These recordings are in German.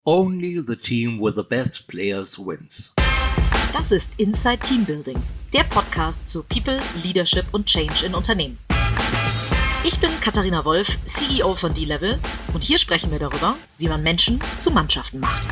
Only the team with the best players wins. Das ist Inside Teambuilding, der Podcast zu People, Leadership und Change in Unternehmen. Ich bin Katharina Wolf, CEO von D-Level, und hier sprechen wir darüber, wie man Menschen zu Mannschaften macht.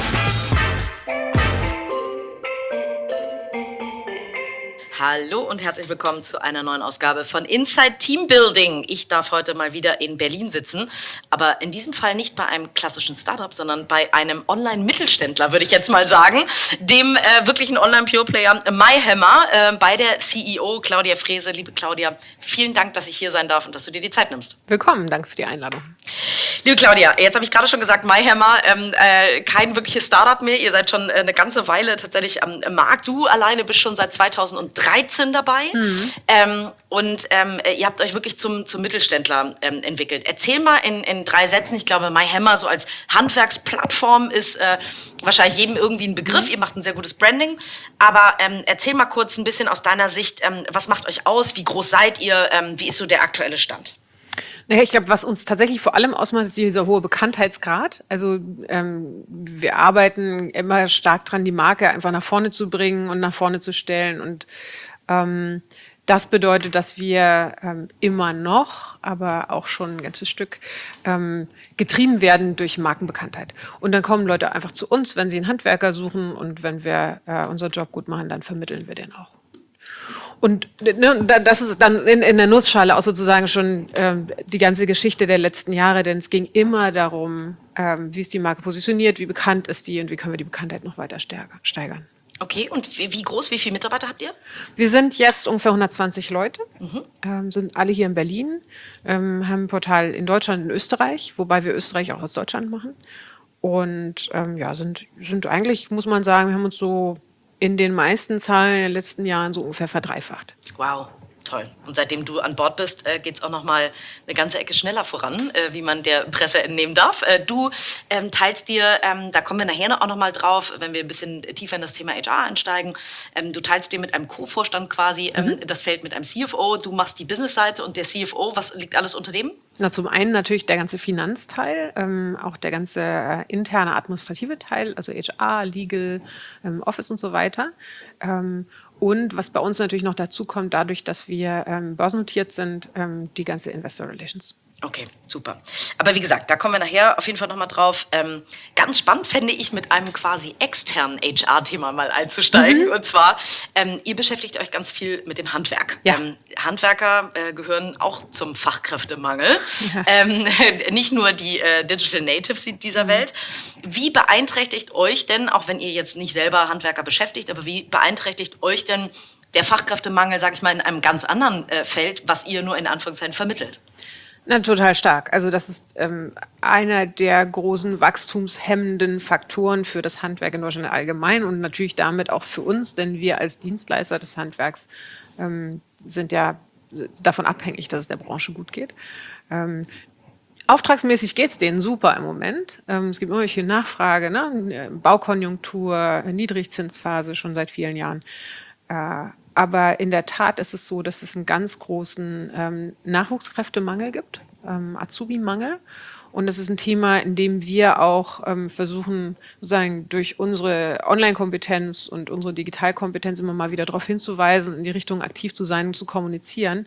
Hallo und herzlich willkommen zu einer neuen Ausgabe von Inside Teambuilding. Ich darf heute mal wieder in Berlin sitzen, aber in diesem Fall nicht bei einem klassischen Startup, sondern bei einem Online-Mittelständler, würde ich jetzt mal sagen, dem wirklichen Online-Pure-Player MyHammer, bei der CEO Claudia Frese. Liebe Claudia, vielen Dank, dass ich hier sein darf und dass du dir die Zeit nimmst. Willkommen, danke für die Einladung. Liebe Claudia, jetzt habe ich gerade schon gesagt, MyHammer, kein wirkliches Startup mehr. Ihr seid schon eine ganze Weile tatsächlich am Markt. Du alleine bist schon seit 2013 dabei. Ihr habt euch wirklich zum Mittelständler entwickelt. Erzähl mal in 3 Sätzen. Ich glaube, MyHammer so als Handwerksplattform ist wahrscheinlich jedem irgendwie ein Begriff. Ihr macht ein sehr gutes Branding. Aber erzähl mal kurz ein bisschen aus deiner Sicht, was macht euch aus? Wie groß seid ihr? Wie ist so der aktuelle Stand? Naja, ich glaube, was uns tatsächlich vor allem ausmacht, ist dieser hohe Bekanntheitsgrad. Also wir arbeiten immer stark dran, die Marke einfach nach vorne zu bringen und nach vorne zu stellen. Und das bedeutet, dass wir immer noch, aber auch schon ein ganzes Stück, getrieben werden durch Markenbekanntheit. Und dann kommen Leute einfach zu uns, wenn sie einen Handwerker suchen, und wenn wir unseren Job gut machen, dann vermitteln wir den auch. Und das ist dann in der Nussschale auch sozusagen schon die ganze Geschichte der letzten Jahre, denn es ging immer darum, wie ist die Marke positioniert, wie bekannt ist die und wie können wir die Bekanntheit noch weiter steigern. Okay, und wie groß, wie viele Mitarbeiter habt ihr? Wir sind jetzt ungefähr 120 Leute, sind alle hier in Berlin, haben ein Portal in Deutschland und in Österreich, wobei wir Österreich auch aus Deutschland machen. Und sind eigentlich, muss man sagen, wir haben uns so in den meisten Zahlen in den letzten Jahren so ungefähr verdreifacht. Wow, toll. Und seitdem du an Bord bist, geht's auch noch mal eine ganze Ecke schneller voran, wie man der Presse entnehmen darf. Du teilst dir, da kommen wir nachher auch noch mal drauf, wenn wir ein bisschen tiefer in das Thema HR einsteigen, du teilst dir mit einem Co-Vorstand quasi das Feld mit einem CFO. Du machst die Business-Seite und der CFO, was liegt alles unter dem? Na, zum einen natürlich der ganze Finanzteil, auch der ganze interne administrative Teil, also HR, Legal, Office und so weiter. Und was bei uns natürlich noch dazu kommt, dadurch, dass wir börsennotiert sind, die ganze Investor Relations. Okay, super. Aber wie gesagt, da kommen wir nachher auf jeden Fall nochmal drauf. Ganz spannend fände ich, mit einem quasi externen HR-Thema mal einzusteigen. Und zwar, ihr beschäftigt euch ganz viel mit dem Handwerk. Ja. Handwerker gehören auch zum Fachkräftemangel. Ja. Nicht nur die Digital Natives dieser Welt. Wie beeinträchtigt euch denn, auch wenn ihr jetzt nicht selber Handwerker beschäftigt, aber wie beeinträchtigt euch denn der Fachkräftemangel, sag ich mal, in einem ganz anderen Feld, was ihr nur in Anführungszeichen vermittelt? Na, total stark. Also das ist einer der großen wachstumshemmenden Faktoren für das Handwerk in Deutschland allgemein und natürlich damit auch für uns, denn wir als Dienstleister des Handwerks sind ja davon abhängig, dass es der Branche gut geht. Auftragsmäßig geht es denen super im Moment. Es gibt immer viel Nachfrage, ne? Baukonjunktur, Niedrigzinsphase schon seit vielen Jahren. Aber in der Tat ist es so, dass es einen ganz großen Nachwuchskräftemangel gibt, Azubi-Mangel. Und das ist ein Thema, in dem wir auch versuchen, sozusagen durch unsere Online-Kompetenz und unsere Digitalkompetenz immer mal wieder darauf hinzuweisen, in die Richtung aktiv zu sein und zu kommunizieren.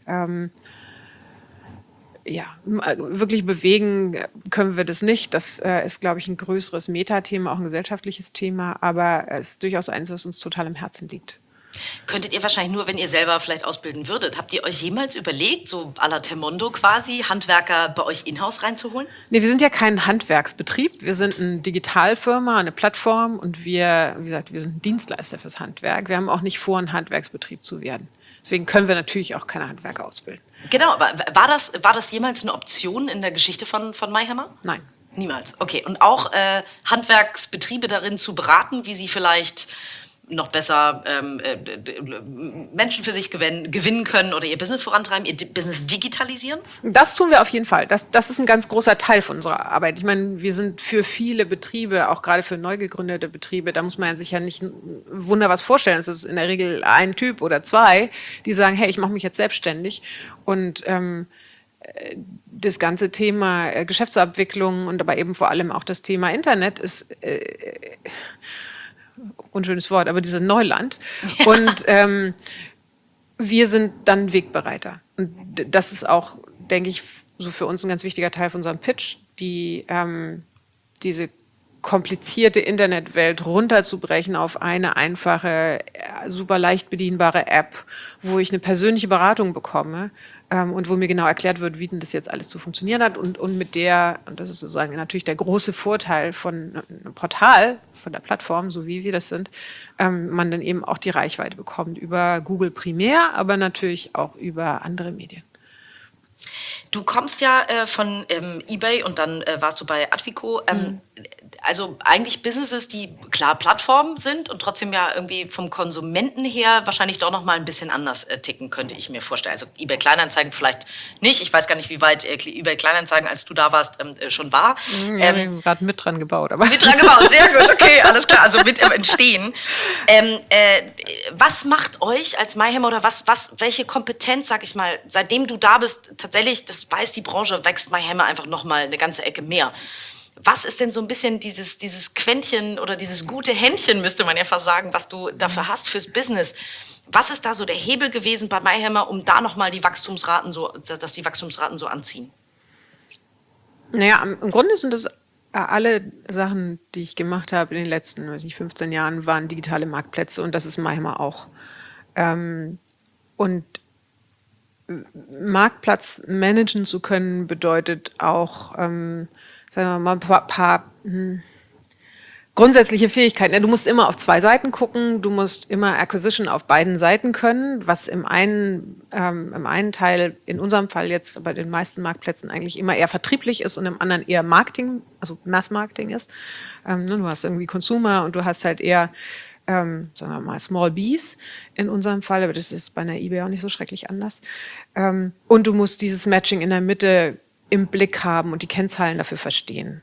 Wirklich bewegen können wir das nicht. Das ist, glaube ich, ein größeres Metathema, auch ein gesellschaftliches Thema. Aber es ist durchaus eins, was uns total im Herzen liegt. Könntet ihr wahrscheinlich nur, wenn ihr selber vielleicht ausbilden würdet. Habt ihr euch jemals überlegt, so à la Temondo quasi, Handwerker bei euch in-house reinzuholen? Nee, wir sind ja kein Handwerksbetrieb. Wir sind eine Digitalfirma, eine Plattform und wir, wie gesagt, wir sind ein Dienstleister fürs Handwerk. Wir haben auch nicht vor, ein Handwerksbetrieb zu werden. Deswegen können wir natürlich auch keine Handwerker ausbilden. Genau, aber war das jemals eine Option in der Geschichte von MyHammer? Nein. Niemals, okay. Und auch Handwerksbetriebe darin zu beraten, wie sie vielleicht noch besser Menschen für sich gewinnen können oder ihr Business vorantreiben, ihr Business digitalisieren? Das tun wir auf jeden Fall. Das ist ein ganz großer Teil von unserer Arbeit. Ich meine, wir sind für viele Betriebe, auch gerade für neu gegründete Betriebe, da muss man sich ja nicht Wunder was vorstellen. Es ist in der Regel ein Typ oder 2, die sagen, hey, ich mache mich jetzt selbstständig. Und das ganze Thema Geschäftsabwicklung und aber eben vor allem auch das Thema Internet ist unschönes Wort, aber dieses Neuland. Und wir sind dann Wegbereiter. Und das ist auch, denke ich, so für uns ein ganz wichtiger Teil von unserem Pitch, diese komplizierte Internetwelt runterzubrechen auf eine einfache, super leicht bedienbare App, wo ich eine persönliche Beratung bekomme und wo mir genau erklärt wird, wie denn das jetzt alles zu funktionieren hat und mit der, und das ist sozusagen natürlich der große Vorteil von einem Portal, von der Plattform, so wie wir das sind, man dann eben auch die Reichweite bekommt über Google primär, aber natürlich auch über andere Medien. Du kommst ja von eBay und dann warst du bei Advico. Also eigentlich Businesses, die klar Plattformen sind und trotzdem ja irgendwie vom Konsumenten her wahrscheinlich doch noch mal ein bisschen anders ticken, könnte ich mir vorstellen. Also eBay Kleinanzeigen vielleicht nicht. Ich weiß gar nicht, wie weit eBay Kleinanzeigen, als du da warst, schon war. Wir haben gerade mit dran gebaut. Aber mit dran gebaut, sehr gut, okay, alles klar. Also mit im Entstehen. Was macht euch als Mayhem oder welche Kompetenz, sag ich mal, seitdem du da bist, tatsächlich, das weiß die Branche, wächst Mayhem einfach noch mal eine ganze Ecke mehr. Was ist denn so ein bisschen dieses Quäntchen oder dieses gute Händchen, müsste man ja fast sagen, was du dafür hast fürs Business? Was ist da so der Hebel gewesen bei Mayhemmer, um da nochmal dass die Wachstumsraten so anziehen? Naja, im Grunde sind das alle Sachen, die ich gemacht habe in den letzten 15 Jahren, waren digitale Marktplätze und das ist Mayhemmer auch. Und Marktplatz managen zu können, bedeutet auch, sagen wir mal, ein paar grundsätzliche Fähigkeiten. Du musst immer auf zwei Seiten gucken, du musst immer Acquisition auf beiden Seiten können, was im einen Teil, in unserem Fall jetzt bei den meisten Marktplätzen eigentlich immer eher vertrieblich ist und im anderen eher Marketing, also Mass-Marketing ist. Du hast irgendwie Consumer und du hast halt eher sagen wir mal, Small Bs in unserem Fall, aber das ist bei einer eBay auch nicht so schrecklich anders. Und du musst dieses Matching in der Mitte im Blick haben und die Kennzahlen dafür verstehen.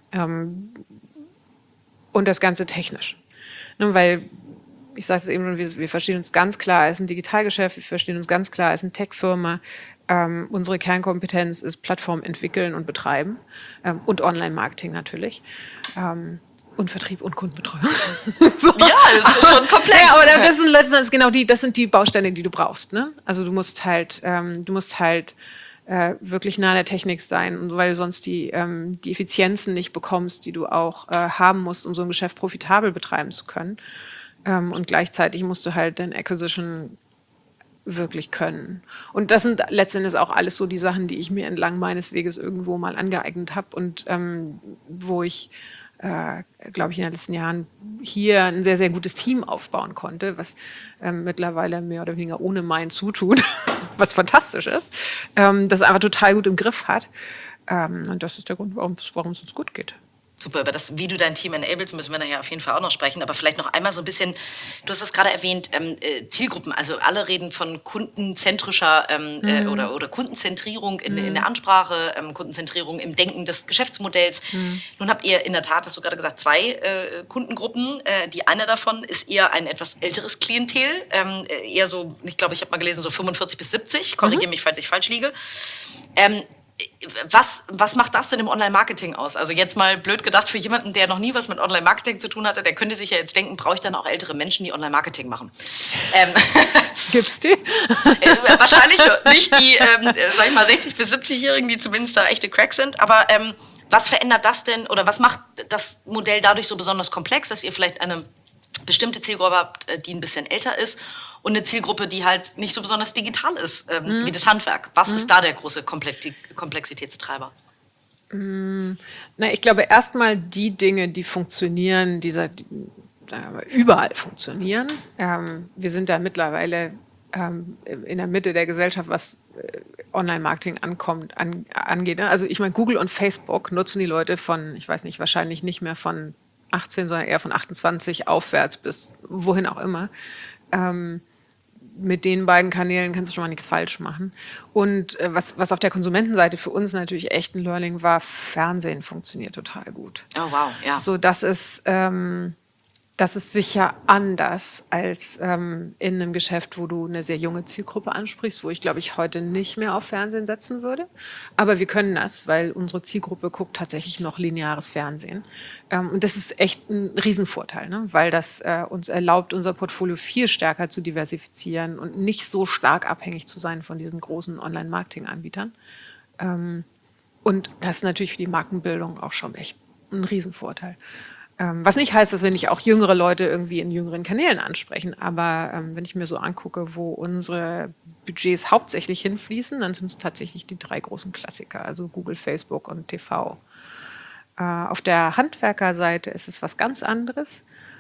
Und das Ganze technisch. Weil, ich sage es eben schon, wir verstehen uns ganz klar als ein Digitalgeschäft, wir verstehen uns ganz klar als eine Tech-Firma. Unsere Kernkompetenz ist Plattform entwickeln und betreiben und Online-Marketing natürlich. Und Vertrieb und Kundenbetreuung. So. Ja, das ist schon komplex. Ja, aber das sind letztendlich genau das sind die Bausteine, die du brauchst. Ne? Also du musst halt wirklich nah an der Technik sein, und weil du sonst die Effizienzen nicht bekommst, die du auch haben musst, um so ein Geschäft profitabel betreiben zu können. Und gleichzeitig musst du halt dein Acquisition wirklich können. Und das sind letztendlich auch alles so die Sachen, die ich mir entlang meines Weges irgendwo mal angeeignet habe und wo ich glaube ich, in den letzten Jahren hier ein sehr, sehr gutes Team aufbauen konnte, was mittlerweile mehr oder weniger ohne mein Zutun, was fantastisch ist, das einfach total gut im Griff hat. Und das ist der Grund, warum es uns gut geht. Super, über das, wie du dein Team enablest, müssen wir nachher auf jeden Fall auch noch sprechen. Aber vielleicht noch einmal so ein bisschen, du hast das gerade erwähnt, Zielgruppen. Also alle reden von kundenzentrischer oder Kundenzentrierung in der Ansprache, Kundenzentrierung im Denken des Geschäftsmodells. Nun habt ihr in der Tat, hast du gerade gesagt, zwei Kundengruppen. Die eine davon ist eher ein etwas älteres Klientel. Eher so, ich glaube, ich habe mal gelesen, so 45 bis 70. Korrigiere mich, falls ich falsch liege. Was macht das denn im Online-Marketing aus? Also jetzt mal blöd gedacht, für jemanden, der noch nie was mit Online-Marketing zu tun hatte, der könnte sich ja jetzt denken, brauche ich dann auch ältere Menschen, die Online-Marketing machen? Gibt's die? Wahrscheinlich nicht die, sag ich mal, 60- bis 70-Jährigen, die zumindest da echte Cracks sind. Aber was verändert das denn oder was macht das Modell dadurch so besonders komplex, dass ihr vielleicht eine bestimmte Zielgruppe habt, die ein bisschen älter ist und eine Zielgruppe, die halt nicht so besonders digital ist, wie das Handwerk? Was ist da der große Komplexitätstreiber? Na, ich glaube erstmal die Dinge, die funktionieren, die überall funktionieren. Wir sind da mittlerweile in der Mitte der Gesellschaft, was Online-Marketing angeht. Also ich meine, Google und Facebook nutzen die Leute von, ich weiß nicht, wahrscheinlich nicht mehr von 18, sondern eher von 28 aufwärts bis wohin auch immer. Mit den beiden Kanälen kannst du schon mal nichts falsch machen. Und was auf der Konsumentenseite für uns natürlich echt ein Learning war, Fernsehen funktioniert total gut. Oh wow, ja. So, das ist Das ist sicher anders als in einem Geschäft, wo du eine sehr junge Zielgruppe ansprichst, wo ich, glaube ich, heute nicht mehr auf Fernsehen setzen würde. Aber wir können das, weil unsere Zielgruppe guckt tatsächlich noch lineares Fernsehen. Und das ist echt ein Riesenvorteil, ne? Weil das uns erlaubt, unser Portfolio viel stärker zu diversifizieren und nicht so stark abhängig zu sein von diesen großen Online-Marketing-Anbietern. Und das ist natürlich für die Markenbildung auch schon echt ein Riesenvorteil. Was nicht heißt, dass wir nicht auch jüngere Leute irgendwie in jüngeren Kanälen ansprechen. Aber wenn ich mir so angucke, wo unsere Budgets hauptsächlich hinfließen, dann sind es tatsächlich die 3 großen Klassiker, also Google, Facebook und TV. Auf der Handwerkerseite ist es was ganz anderes.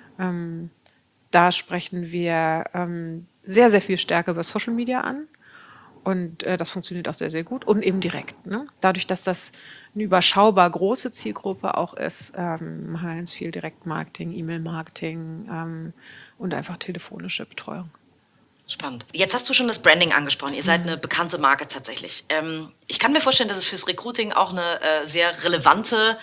Da sprechen wir sehr, sehr viel stärker über Social Media an. Und das funktioniert auch sehr, sehr gut und eben direkt. Ne? Dadurch, dass das eine überschaubar große Zielgruppe auch ist, machen wir ganz viel Direktmarketing, E-Mail-Marketing und einfach telefonische Betreuung. Spannend. Jetzt hast du schon das Branding angesprochen. Ihr seid eine bekannte Marke tatsächlich. Ich kann mir vorstellen, dass es fürs Recruiting auch eine sehr relevante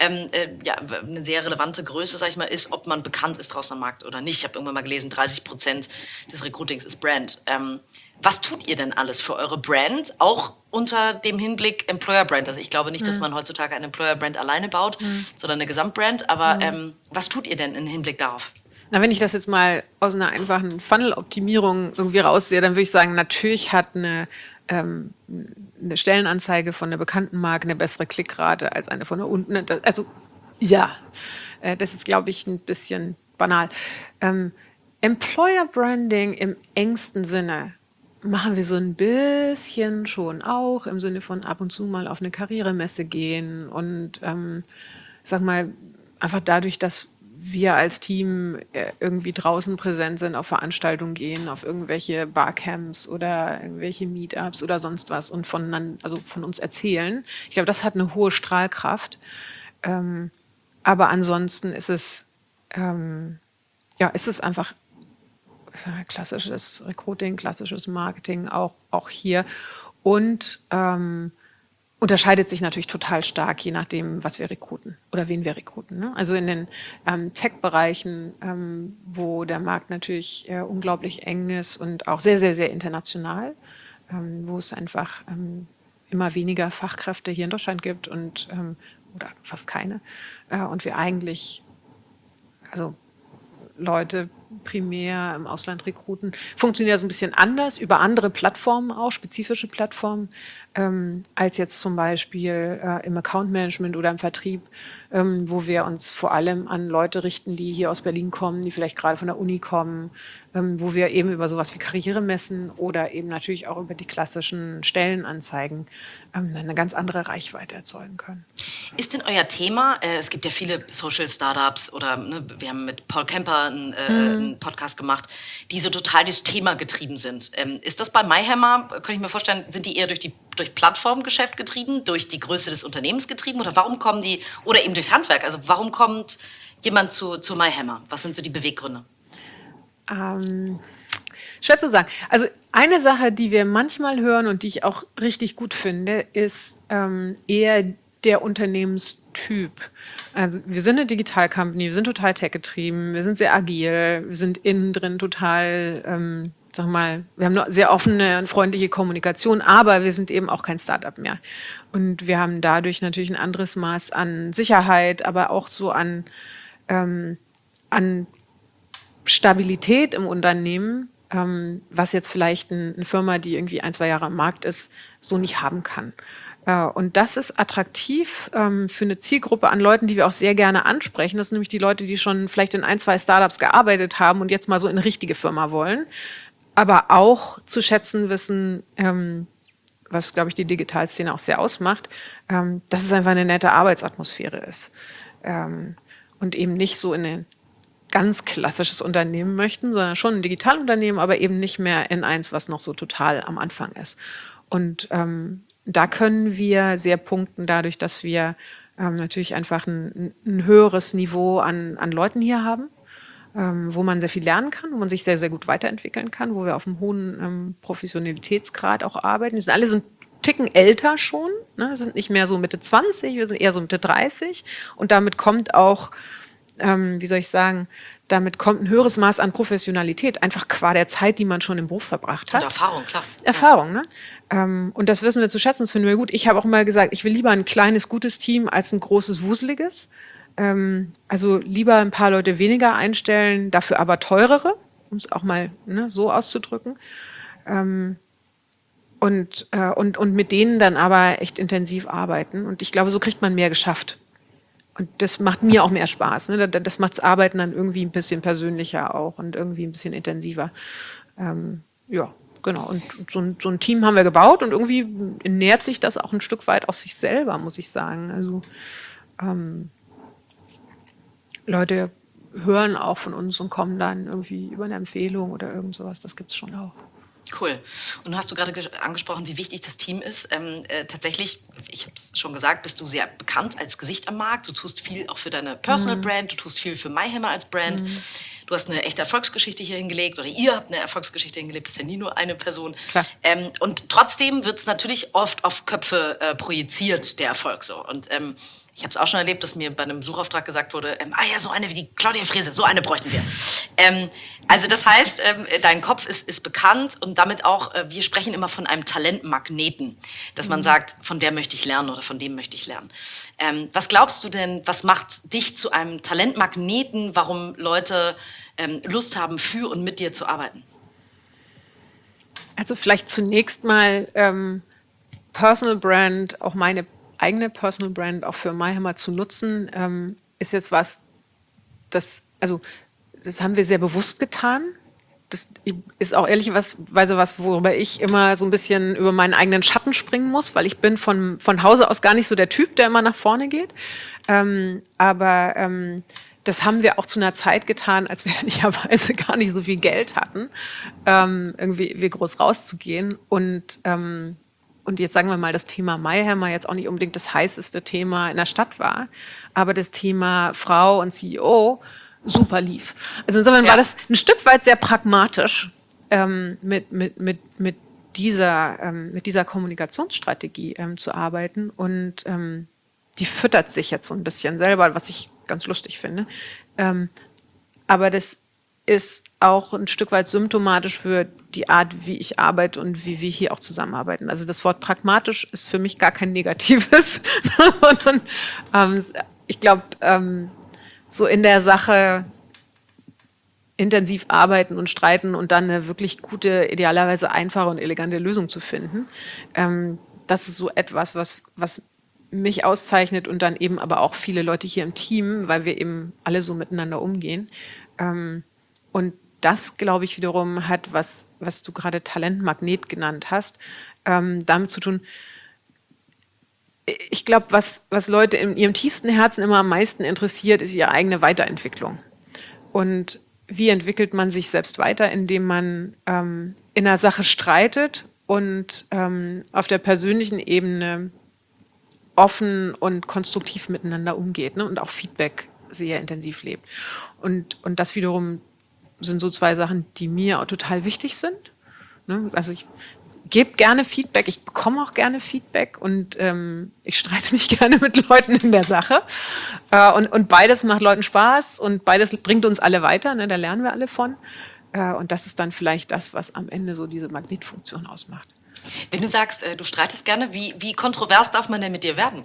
eine sehr relevante Größe, sag ich mal, ist, ob man bekannt ist draußen am Markt oder nicht. Ich habe irgendwann mal gelesen, 30% des Recruitings ist Brand. Was tut ihr denn alles für eure Brand, auch unter dem Hinblick Employer Brand? Also ich glaube nicht, dass man heutzutage eine Employer Brand alleine baut, sondern eine Gesamtbrand. Aber was tut ihr denn im Hinblick darauf? Na, wenn ich das jetzt mal aus einer einfachen Funnel-Optimierung irgendwie raussehe, dann würde ich sagen, natürlich hat eine Stellenanzeige von einer bekannten Marke eine bessere Klickrate als eine von der unten. Also ja, das ist, glaube ich, ein bisschen banal. Employer Branding im engsten Sinne machen wir so ein bisschen schon auch, im Sinne von ab und zu mal auf eine Karrieremesse gehen und sag mal, einfach dadurch, dass wir als Team irgendwie draußen präsent sind, auf Veranstaltungen gehen, auf irgendwelche Barcamps oder irgendwelche Meetups oder sonst was und von uns erzählen. Ich glaube, das hat eine hohe Strahlkraft. Aber ansonsten ist es einfach klassisches Recruiting, klassisches Marketing auch hier und unterscheidet sich natürlich total stark, je nachdem, was wir rekruten oder wen wir rekruten. Ne? Also in den Tech-Bereichen, wo der Markt natürlich unglaublich eng ist und auch sehr, sehr, sehr international, wo es einfach immer weniger Fachkräfte hier in Deutschland gibt und oder fast keine. Und wir eigentlich, also Leute primär im Ausland rekruten, funktioniert das ein bisschen anders, über andere Plattformen auch, spezifische Plattformen, als jetzt zum Beispiel im Account-Management oder im Vertrieb, wo wir uns vor allem an Leute richten, die hier aus Berlin kommen, die vielleicht gerade von der Uni kommen, wo wir eben über sowas wie Karrieremessen oder eben natürlich auch über die klassischen Stellenanzeigen eine ganz andere Reichweite erzeugen können. Ist denn euer Thema, es gibt ja viele Social-Startups oder wir haben mit Paul Kemper einen Podcast gemacht, die so total durchs Thema getrieben sind. Ist das bei MyHammer, könnte ich mir vorstellen, sind die eher durch Plattformgeschäft getrieben, durch die Größe des Unternehmens getrieben oder warum kommen die, oder eben durchs Handwerk, also warum kommt jemand zu MyHammer? Was sind so die Beweggründe? Schwer zu sagen. Also eine Sache, die wir manchmal hören und die ich auch richtig gut finde, ist eher der Unternehmenstyp. Also wir sind eine Digital-Company, wir sind total tech-getrieben, wir sind sehr agil, wir sind innen drin total, wir haben eine sehr offene und freundliche Kommunikation, aber wir sind eben auch kein Startup mehr. Und wir haben dadurch natürlich ein anderes Maß an Sicherheit, aber auch so an Stabilität im Unternehmen, was jetzt vielleicht eine Firma, die irgendwie 1-2 Jahre am Markt ist, so nicht haben kann. Und das ist attraktiv für eine Zielgruppe an Leuten, die wir auch sehr gerne ansprechen. Das sind nämlich die Leute, die schon vielleicht in 1-2 Startups gearbeitet haben und jetzt mal so in eine richtige Firma wollen. Aber auch zu schätzen wissen, was, glaube ich, die Digitalszene auch sehr ausmacht, dass es einfach eine nette Arbeitsatmosphäre ist. Und eben nicht so in ein ganz klassisches Unternehmen möchten, sondern schon ein Digitalunternehmen, aber eben nicht mehr in eins, was noch so total am Anfang ist. Und da können wir sehr punkten dadurch, dass wir natürlich einfach ein höheres Niveau an Leuten hier haben, wo man sehr viel lernen kann, wo man sich sehr, sehr gut weiterentwickeln kann, wo wir auf einem hohen Professionalitätsgrad auch arbeiten. Wir sind alle so ein Ticken älter schon, ne? Wir sind nicht mehr so Mitte 20, wir sind eher so Mitte 30 und damit kommt auch wie soll ich sagen, damit kommt ein höheres Maß an Professionalität, einfach qua der Zeit, die man schon im Beruf verbracht hat. Und Erfahrung, klar. Erfahrung, ne? Und das wissen wir zu schätzen, das finden wir gut. Ich habe auch immer gesagt, ich will lieber ein kleines, gutes Team als ein großes, wuseliges. Also lieber ein paar Leute weniger einstellen, dafür aber teurere, um es auch mal so auszudrücken. Und mit denen dann aber echt intensiv arbeiten. Und ich glaube, so kriegt man mehr geschafft. Und das macht mir auch mehr Spaß. Ne? Das macht das Arbeiten dann irgendwie ein bisschen persönlicher auch und irgendwie ein bisschen intensiver. Ja, genau. Und so ein Team haben wir gebaut und irgendwie nähert sich das auch ein Stück weit aus sich selber, muss ich sagen. Also Leute hören auch von uns und kommen dann irgendwie über eine Empfehlung oder irgend sowas. Das gibt's schon auch. Cool. Und du hast gerade angesprochen, wie wichtig das Team ist. Tatsächlich, ich habe es schon gesagt, bist du sehr bekannt als Gesicht am Markt. Du tust viel auch für deine Personal Brand, du tust viel für MyHammer als Brand. Du hast eine echte Erfolgsgeschichte hier hingelegt oder ihr habt eine Erfolgsgeschichte hingelegt. Das ist ja nie nur eine Person. Klar. Und trotzdem wird es natürlich oft auf Köpfe projiziert, der Erfolg so. Und ich habe es auch schon erlebt, dass mir bei einem Suchauftrag gesagt wurde, so eine wie die Claudia Frese, so eine bräuchten wir. Also das heißt, dein Kopf ist bekannt und damit auch, wir sprechen immer von einem Talentmagneten, dass man sagt, von der möchte ich lernen oder von dem möchte ich lernen. Was glaubst du denn, was macht dich zu einem Talentmagneten, warum Leute Lust haben, für und mit dir zu arbeiten? Also vielleicht zunächst mal Personal Brand, auch meine eigene Personal Brand auch für MyHammer zu nutzen, ist jetzt was, das haben wir sehr bewusst getan. Das ist auch ehrlicherweise was, worüber ich immer so ein bisschen über meinen eigenen Schatten springen muss, weil ich bin von Hause aus gar nicht so der Typ, der immer nach vorne geht. Aber das haben wir auch zu einer Zeit getan, als wir ehrlicherweise gar nicht so viel Geld hatten, irgendwie groß rauszugehen. Und jetzt sagen wir mal, das Thema MyHammer jetzt auch nicht unbedingt das heißeste Thema in der Stadt war, aber das Thema Frau und CEO super lief. Also insofern war das ein Stück weit sehr pragmatisch mit dieser Kommunikationsstrategie zu arbeiten und die füttert sich jetzt so ein bisschen selber, was ich ganz lustig finde. Aber das ist auch ein Stück weit symptomatisch für die Art, wie ich arbeite und wie wir hier auch zusammenarbeiten. Also das Wort pragmatisch ist für mich gar kein negatives. Ich glaube, so in der Sache intensiv arbeiten und streiten und dann eine wirklich gute, idealerweise einfache und elegante Lösung zu finden, das ist so etwas, was mich auszeichnet und dann eben aber auch viele Leute hier im Team, weil wir eben alle so miteinander umgehen. Und das, glaube ich, wiederum hat, was du gerade Talentmagnet genannt hast, damit zu tun. Ich glaube, was Leute in ihrem tiefsten Herzen immer am meisten interessiert, ist ihre eigene Weiterentwicklung. Und wie entwickelt man sich selbst weiter, indem man in einer Sache streitet und auf der persönlichen Ebene offen und konstruktiv miteinander umgeht, ne? Und auch Feedback sehr intensiv lebt. Und das wiederum sind so zwei Sachen, die mir auch total wichtig sind. Ne? Also ich gebe gerne Feedback, ich bekomme auch gerne Feedback und ich streite mich gerne mit Leuten in der Sache. Und beides macht Leuten Spaß und beides bringt uns alle weiter, ne? Da lernen wir alle von. Und das ist dann vielleicht das, was am Ende so diese Magnetfunktion ausmacht. Wenn du sagst, du streitest gerne, wie kontrovers darf man denn mit dir werden?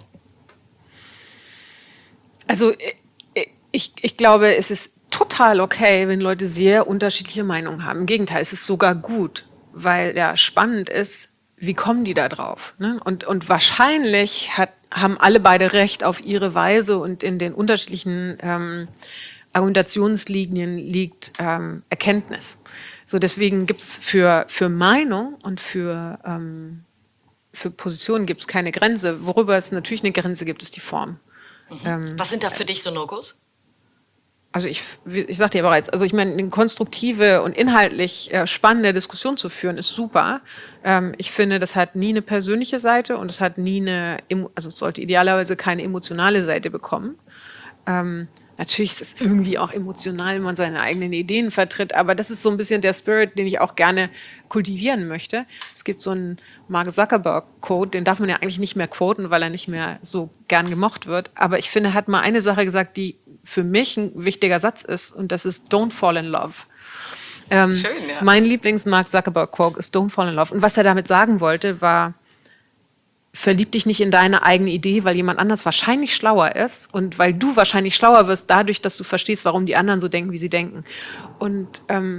Also ich glaube, es ist total okay, wenn Leute sehr unterschiedliche Meinungen haben. Im Gegenteil, es ist sogar gut, weil ja spannend ist, wie kommen die da drauf? Ne? Und wahrscheinlich haben alle beide recht auf ihre Weise und in den unterschiedlichen Argumentationslinien liegt Erkenntnis. So deswegen gibt's für Meinung und für Positionen gibt's keine Grenze. Worüber es natürlich eine Grenze gibt, ist die Form. Was sind da für dich so No-Gos? Also ich sagte ja bereits, also ich meine, eine konstruktive und inhaltlich spannende Diskussion zu führen, ist super. Ich finde, das hat nie eine persönliche Seite und es hat nie also es sollte idealerweise keine emotionale Seite bekommen. Natürlich ist es irgendwie auch emotional, wenn man seine eigenen Ideen vertritt, aber das ist so ein bisschen der Spirit, den ich auch gerne kultivieren möchte. Es gibt so einen Mark Zuckerberg-Quote, den darf man ja eigentlich nicht mehr quoten, weil er nicht mehr so gern gemocht wird. Aber ich finde, er hat mal eine Sache gesagt, die für mich ein wichtiger Satz ist, und das ist Don't fall in love. Schön, ja. Mein Lieblings-Mark Zuckerberg-Quote ist Don't fall in love. Und was er damit sagen wollte, war, verlieb dich nicht in deine eigene Idee, weil jemand anders wahrscheinlich schlauer ist und weil du wahrscheinlich schlauer wirst dadurch, dass du verstehst, warum die anderen so denken, wie sie denken. Und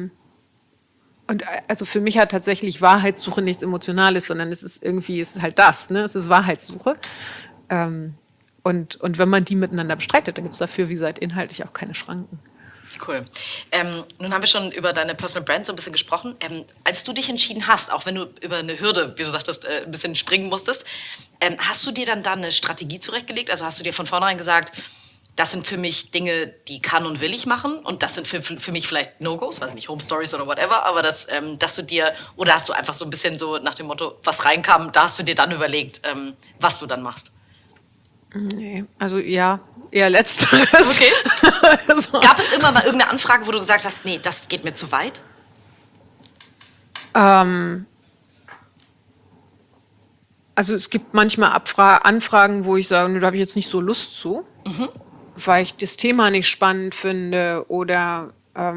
also für mich hat tatsächlich Wahrheitssuche nichts Emotionales, sondern es ist halt das, ne? Es ist Wahrheitssuche. Und wenn man die miteinander bestreitet, dann gibt es dafür, wie gesagt, inhaltlich auch keine Schranken. Cool. Nun haben wir schon über deine Personal Brand so ein bisschen gesprochen. Als du dich entschieden hast, auch wenn du über eine Hürde, wie du sagtest, ein bisschen springen musstest, hast du dir dann da eine Strategie zurechtgelegt? Also hast du dir von vornherein gesagt, das sind für mich Dinge, die kann und will ich machen und das sind für mich vielleicht No-Gos, weiß nicht, Home Stories oder whatever, aber dass du dir, oder hast du einfach so ein bisschen so nach dem Motto, was reinkam, da hast du dir dann überlegt, was du dann machst? Nee, also ja, eher Letzteres. Okay. Also, Gab es irgendwann mal irgendeine Anfrage, wo du gesagt hast, nee, das geht mir zu weit? also es gibt manchmal Anfragen, wo ich sage, nee, da habe ich jetzt nicht so Lust zu, weil ich das Thema nicht spannend finde oder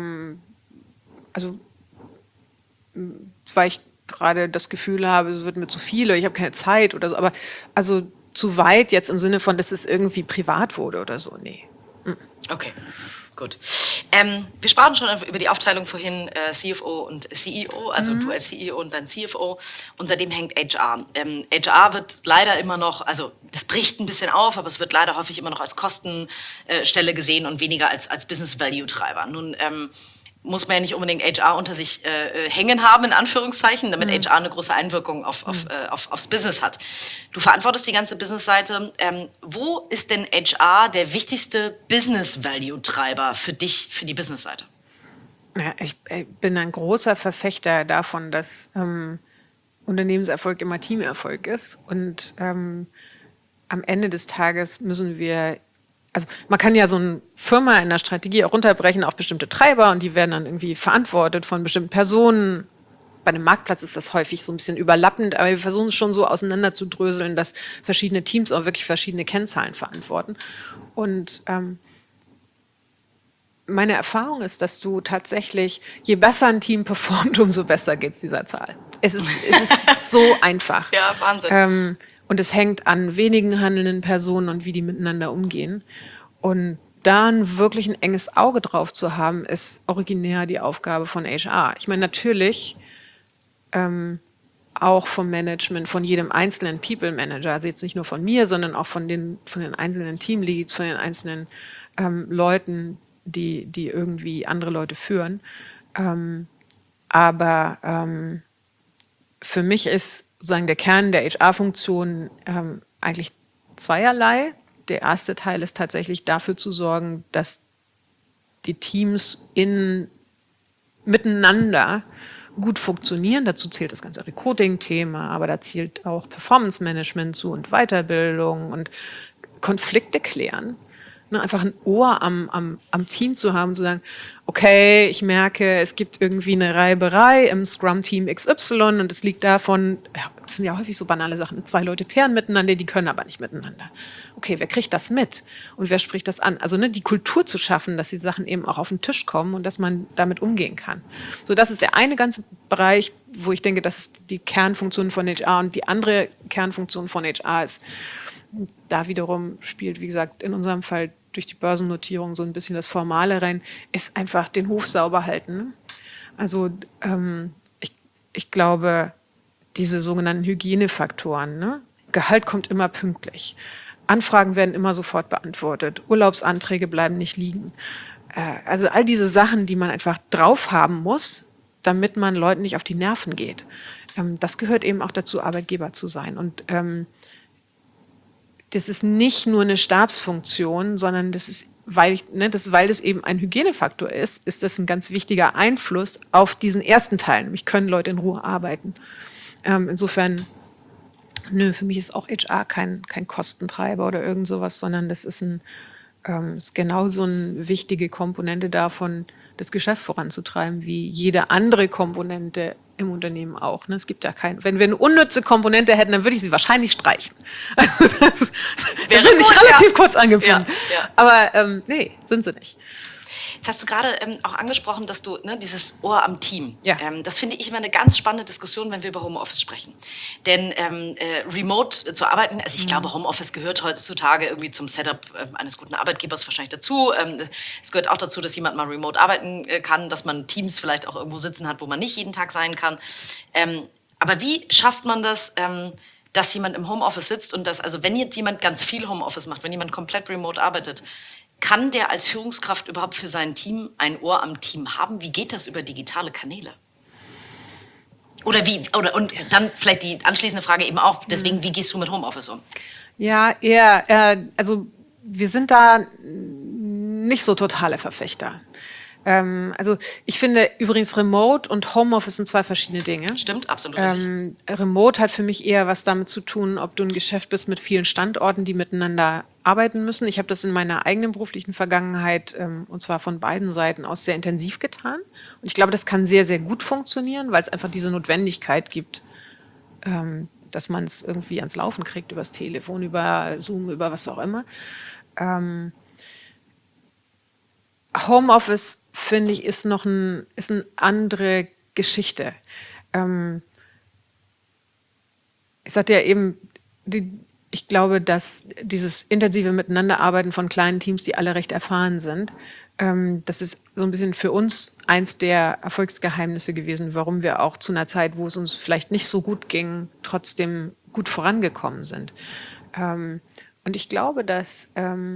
weil ich gerade das Gefühl habe, es wird mir zu viel oder ich habe keine Zeit oder so. Aber also zu weit jetzt im Sinne von, dass es irgendwie privat wurde oder so, nee. Okay, gut. Wir sprachen schon über die Aufteilung vorhin, CFO und CEO, also du als CEO und dein CFO. Unter dem hängt HR. HR wird leider immer noch, also das bricht ein bisschen auf, aber es wird leider häufig immer noch als Kostenstelle gesehen und weniger als Business-Value-Treiber. Nun muss man ja nicht unbedingt HR unter sich hängen haben, in Anführungszeichen, damit HR eine große Einwirkung aufs Business hat. Du verantwortest die ganze Businessseite. Wo ist denn HR der wichtigste Business-Value-Treiber für dich, für die Businessseite? Ja, ich bin ein großer Verfechter davon, dass Unternehmenserfolg immer Teamerfolg ist. Und am Ende des Tages müssen wir, also man kann ja so eine Firma in der Strategie auch runterbrechen auf bestimmte Treiber und die werden dann irgendwie verantwortet von bestimmten Personen. Bei einem Marktplatz ist das häufig so ein bisschen überlappend, aber wir versuchen es schon so auseinanderzudröseln, dass verschiedene Teams auch wirklich verschiedene Kennzahlen verantworten. Und meine Erfahrung ist, dass du tatsächlich, je besser ein Team performt, umso besser geht es dieser Zahl. Es ist so einfach. Ja, Wahnsinn. Und es hängt an wenigen handelnden Personen und wie die miteinander umgehen. Und da wirklich ein enges Auge drauf zu haben, ist originär die Aufgabe von HR. Ich meine, natürlich auch vom Management, von jedem einzelnen People Manager, also jetzt nicht nur von mir, sondern auch von den einzelnen Teamleads, von den einzelnen Leuten, die irgendwie andere Leute führen. Aber für mich ist sozusagen der Kern der HR-Funktion eigentlich zweierlei. Der erste Teil ist tatsächlich dafür zu sorgen, dass die Teams miteinander gut funktionieren. Dazu zählt das ganze Recruiting-Thema, aber da zählt auch Performance-Management zu und Weiterbildung und Konflikte klären. Ne, einfach ein Ohr am Team zu haben, zu sagen, okay, ich merke, es gibt irgendwie eine Reiberei im Scrum-Team XY und es liegt davon, ja, das sind ja häufig so banale Sachen, 2 Leute pairen miteinander, die können aber nicht miteinander. Okay, wer kriegt das mit und wer spricht das an? Also die Kultur zu schaffen, dass die Sachen eben auch auf den Tisch kommen und dass man damit umgehen kann. So, das ist der eine ganze Bereich, wo ich denke, das ist die Kernfunktion von HR und die andere Kernfunktion von HR ist, da wiederum spielt, wie gesagt, in unserem Fall durch die Börsennotierung so ein bisschen das Formale rein, ist einfach den Hof sauber halten. Ne? Also ich glaube, diese sogenannten Hygienefaktoren, ne? Gehalt kommt immer pünktlich, Anfragen werden immer sofort beantwortet, Urlaubsanträge bleiben nicht liegen. Also all diese Sachen, die man einfach drauf haben muss, damit man Leuten nicht auf die Nerven geht. Das gehört eben auch dazu, Arbeitgeber zu sein. Und das ist nicht nur eine Stabsfunktion, sondern das ist, weil das eben ein Hygienefaktor ist das ein ganz wichtiger Einfluss auf diesen ersten Teil, nämlich können Leute in Ruhe arbeiten. Insofern, für mich ist auch HR kein Kostentreiber oder irgend sowas, sondern das ist ist genauso eine wichtige Komponente davon, das Geschäft voranzutreiben, wie jede andere Komponente im Unternehmen auch. Ne? Es gibt ja keinen. Wenn wir eine unnütze Komponente hätten, dann würde ich sie wahrscheinlich streichen. Also das Wäre bin ich gut, relativ ja. kurz angebunden. Ja. Aber nee, sind sie nicht. Jetzt hast du gerade auch angesprochen, dass du dieses Ohr am Team. Ja. Das finde ich immer eine ganz spannende Diskussion, wenn wir über Homeoffice sprechen. Denn remote zu arbeiten, also ich glaube, Homeoffice gehört heutzutage irgendwie zum Setup eines guten Arbeitgebers wahrscheinlich dazu. Es gehört auch dazu, dass jemand mal remote arbeiten kann, dass man Teams vielleicht auch irgendwo sitzen hat, wo man nicht jeden Tag sein kann. Aber wie schafft man das, dass jemand im Homeoffice sitzt und dass, also wenn jetzt jemand ganz viel Homeoffice macht, wenn jemand komplett remote arbeitet, kann der als Führungskraft überhaupt für sein Team ein Ohr am Team haben? Wie geht das über digitale Kanäle? Und dann vielleicht die anschließende Frage eben auch, deswegen, wie gehst du mit Homeoffice um? Ja, eher, also wir sind da nicht so totale Verfechter. Also ich finde übrigens Remote und Homeoffice sind zwei verschiedene Dinge. Stimmt, absolut richtig. Remote hat für mich eher was damit zu tun, ob du ein Geschäft bist mit vielen Standorten, die miteinander arbeiten müssen. Ich habe das in meiner eigenen beruflichen Vergangenheit, und zwar von beiden Seiten aus, sehr intensiv getan. Und ich glaube, das kann sehr, sehr gut funktionieren, weil es einfach diese Notwendigkeit gibt, dass man es irgendwie ans Laufen kriegt, übers Telefon, über Zoom, über was auch immer. Homeoffice, finde ich, ist eine andere Geschichte. Ich sagte ja eben, ich glaube, dass dieses intensive Miteinanderarbeiten von kleinen Teams, die alle recht erfahren sind, das ist so ein bisschen für uns eins der Erfolgsgeheimnisse gewesen, warum wir auch zu einer Zeit, wo es uns vielleicht nicht so gut ging, trotzdem gut vorangekommen sind. Und ich glaube, dass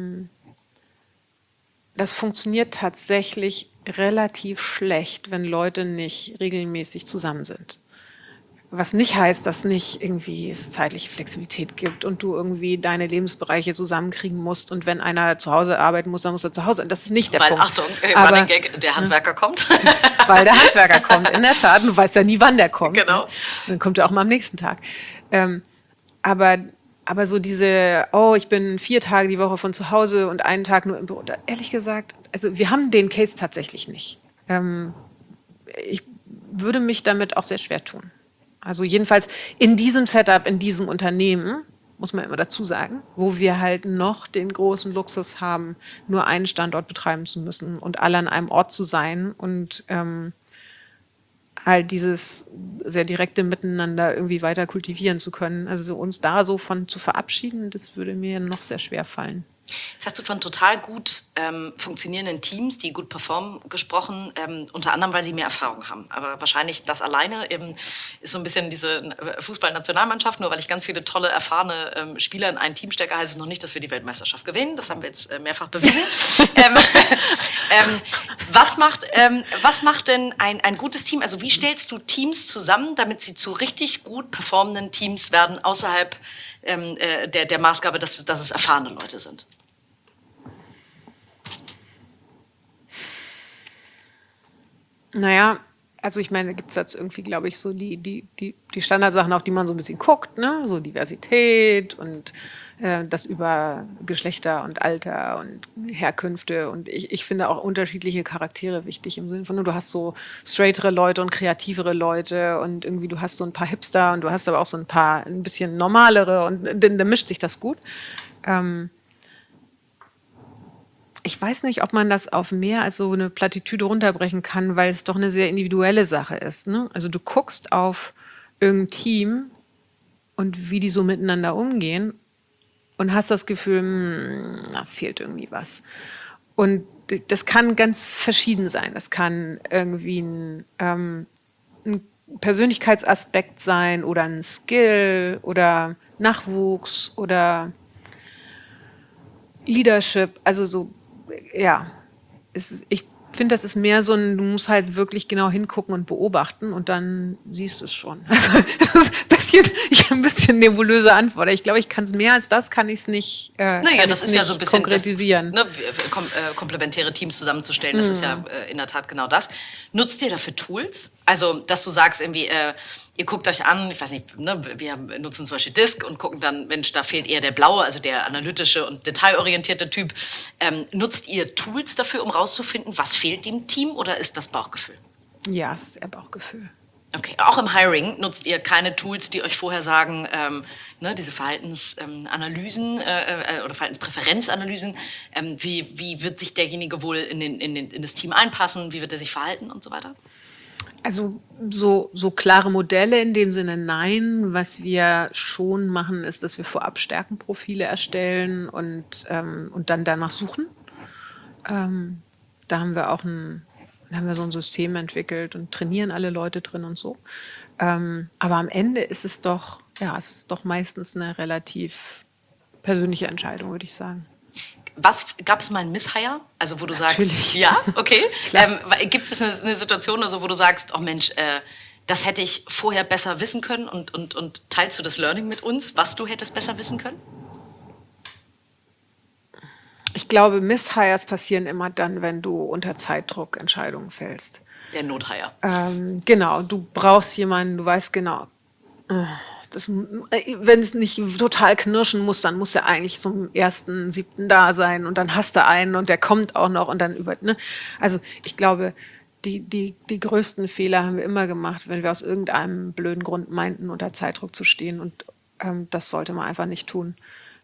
das funktioniert tatsächlich relativ schlecht, wenn Leute nicht regelmäßig zusammen sind. Was nicht heißt, dass nicht irgendwie es zeitliche Flexibilität gibt und du irgendwie deine Lebensbereiche zusammenkriegen musst und wenn einer zu Hause arbeiten muss, dann muss er zu Hause. Das ist nicht der Punkt. Achtung, Aber, Running Gag, der Handwerker kommt. Weil der Handwerker kommt, in der Tat. Du weißt ja nie, wann der kommt. Genau. Ne? Dann kommt er auch mal am nächsten Tag. Aber so diese, ich bin 4 Tage die Woche von zu Hause und einen Tag nur im Büro. Ehrlich gesagt, also wir haben den Case tatsächlich nicht. Ich würde mich damit auch sehr schwer tun. Also jedenfalls in diesem Setup, in diesem Unternehmen, muss man immer dazu sagen, wo wir halt noch den großen Luxus haben, nur einen Standort betreiben zu müssen und alle an einem Ort zu sein und halt dieses sehr direkte Miteinander irgendwie weiter kultivieren zu können. Also so uns da so von zu verabschieden, das würde mir noch sehr schwer fallen. Jetzt hast du von total gut funktionierenden Teams, die gut performen, gesprochen, unter anderem, weil sie mehr Erfahrung haben. Aber wahrscheinlich das alleine ist so ein bisschen diese Fußballnationalmannschaft. Nur weil ich ganz viele tolle, erfahrene Spieler in ein Team stecke, heißt es noch nicht, dass wir die Weltmeisterschaft gewinnen. Das haben wir jetzt mehrfach bewiesen. Was macht denn ein gutes Team? Also wie stellst du Teams zusammen, damit sie zu richtig gut performenden Teams werden, außerhalb der Maßgabe, dass es erfahrene Leute sind? Naja, also ich meine, da gibt es jetzt irgendwie, glaube ich, so die Standardsachen, auf die man so ein bisschen guckt, ne? So Diversität und das über Geschlechter und Alter und Herkünfte. Und ich finde auch unterschiedliche Charaktere wichtig im Sinne von, du hast so straightere Leute und kreativere Leute und irgendwie du hast so ein paar Hipster und du hast aber auch so ein bisschen normalere und dann mischt sich das gut. Ich weiß nicht, ob man das auf mehr als so eine Plattitüde runterbrechen kann, weil es doch eine sehr individuelle Sache ist. Ne? Also du guckst auf irgendein Team und wie die so miteinander umgehen und hast das Gefühl, da fehlt irgendwie was. Und das kann ganz verschieden sein. Das kann irgendwie ein Persönlichkeitsaspekt sein oder ein Skill oder Nachwuchs oder Leadership, also so, ja, ich finde, das ist mehr so du musst halt wirklich genau hingucken und beobachten und dann siehst du es schon. Also, das ist ein bisschen nebulöse Antwort. Ich glaube, ich kann es mehr als das, kann ich es nicht Naja, das ist ja so ein bisschen konkretisieren. Komplementäre Teams zusammenzustellen, das ist ja in der Tat genau das. Nutzt ihr dafür Tools? Also, dass du sagst irgendwie, ihr guckt euch an, ich weiß nicht, ne, wir nutzen zum Beispiel Disk und gucken dann, Mensch, da fehlt eher der blaue, also der analytische und detailorientierte Typ. Nutzt ihr Tools dafür, um rauszufinden, was fehlt dem Team oder ist das Bauchgefühl? Ja, es ist eher Bauchgefühl. Okay, auch im Hiring nutzt ihr keine Tools, die euch vorher sagen, diese Verhaltensanalysen oder Verhaltenspräferenzanalysen, wie wird sich derjenige wohl in das Team einpassen, wie wird er sich verhalten und so weiter? Also so klare Modelle in dem Sinne nein. Was wir schon machen, ist, dass wir vorab Stärkenprofile erstellen und dann danach suchen. Da haben wir so ein System entwickelt und trainieren alle Leute drin und so. Aber am Ende ist es doch meistens eine relativ persönliche Entscheidung, würde ich sagen. Gab es mal einen Misshire? Also wo du Natürlich. sagst, ja, okay. Klar. Gibt es eine Situation, also, wo du sagst, oh Mensch, das hätte ich vorher besser wissen können und teilst du das Learning mit uns, was du hättest besser wissen können? Ich glaube, Misshires passieren immer dann, wenn du unter Zeitdruck Entscheidungen fällst. Der Nothire. Genau, du brauchst jemanden, du weißt genau, wenn es nicht total knirschen muss, dann muss er eigentlich zum 1.7. da sein und dann hast du einen und der kommt auch noch und dann ne? Also ich glaube, die größten Fehler haben wir immer gemacht, wenn wir aus irgendeinem blöden Grund meinten, unter Zeitdruck zu stehen und das sollte man einfach nicht tun.